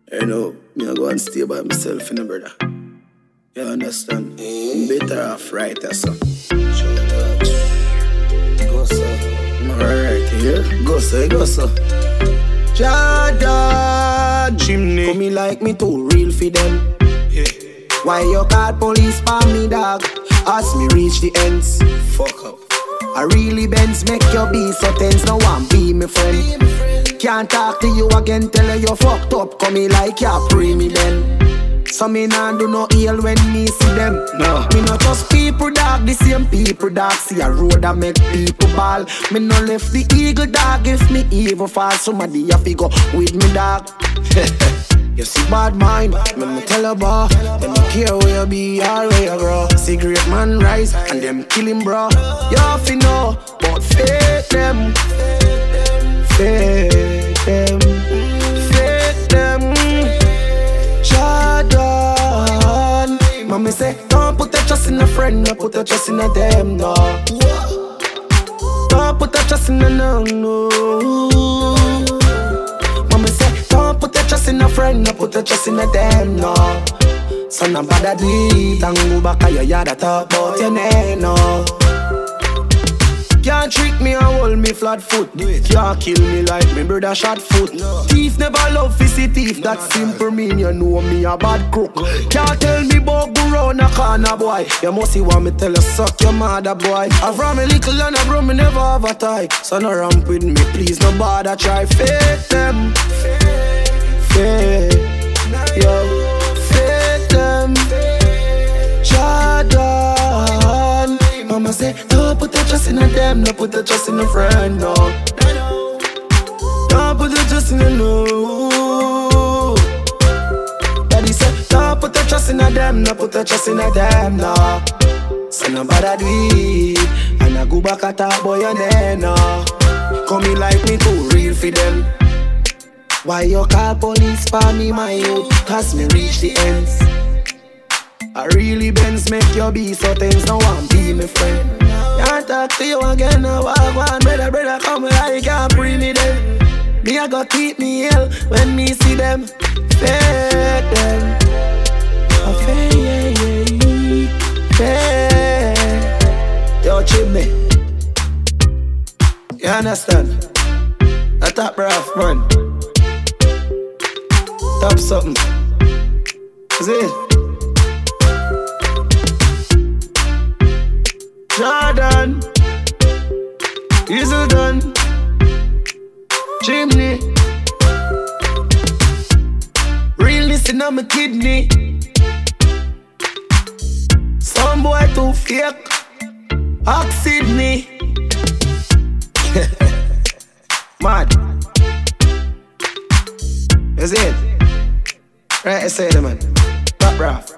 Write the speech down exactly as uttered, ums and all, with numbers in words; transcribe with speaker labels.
Speaker 1: You know, me I go and stay by myself, you know, brother. You understand? Mm. Better off right or so.
Speaker 2: Show that. Go so.
Speaker 1: Alright, here. Go so, go so.
Speaker 2: Jordan
Speaker 1: Chimney.
Speaker 2: come me like me too real for them.
Speaker 1: Yeah.
Speaker 2: Why you call police for me, dog? Ask me reach the ends.
Speaker 1: Fuck up.
Speaker 2: I really bends make you be so tense. No one be me friend. Can't talk to you again, tell her you fucked up. Come me like you pre me then. So me nah do no ill when me see them.
Speaker 1: No.
Speaker 2: Me not just people dog, the same people dog. See a road that make people ball. Me no left the eagle dog. If me evil fall, somebody have to go with me dog. You see bad mind, me me tell her boy. Them no care where you be or where you grow. Cigarette man rise and them kill him bro. You have to know, but fake them. Fake them, fake them. Jordan, mommy say, don't put your trust in a friend, no put your trust in a them, no. Don't put your trust in a no, no. Mommy say, don't put your trust in a friend, no put your trust in a them, no. So no bother do it and go back to your yard and talk about your name, no. Can't trick me and hold me flat foot. Can't kill me like me brother shot foot. No. Thief never love fizzy thief. That simple mean you know me a bad crook. Can't tell me about go round a corner boy. You must see what me tell you suck your mother boy. I from a little and a bro me never have a tie. So no ramp with me please no bother try. Fake them. Fake. Yo. Fake them. Jordan. Mama say, don't put your trust in a them, no put your trust in a friend, no. Don't put your trust in a no. Daddy say, don't put your trust in a them, no put your trust in a them, no. So nobody do it, and I go back at that boy and then, no. Come me like me too real for them. Why you call police for me, my youth? Cause me reach the ends. I really bends make you be so tense. No one be my friend. Can't talk to you again. No walk one brother, brother come like can't bring me them. Me I go keep me ill when me see them. Fake them. I fake, fake. Yo chimney. You understand? I top rough man. Top something. Is it? Jordan, Easel done, Chimney, realness in my kidney. Some boy too fake, Ox Sydney. Mad. Is it? Right, I say it, man. Top rough.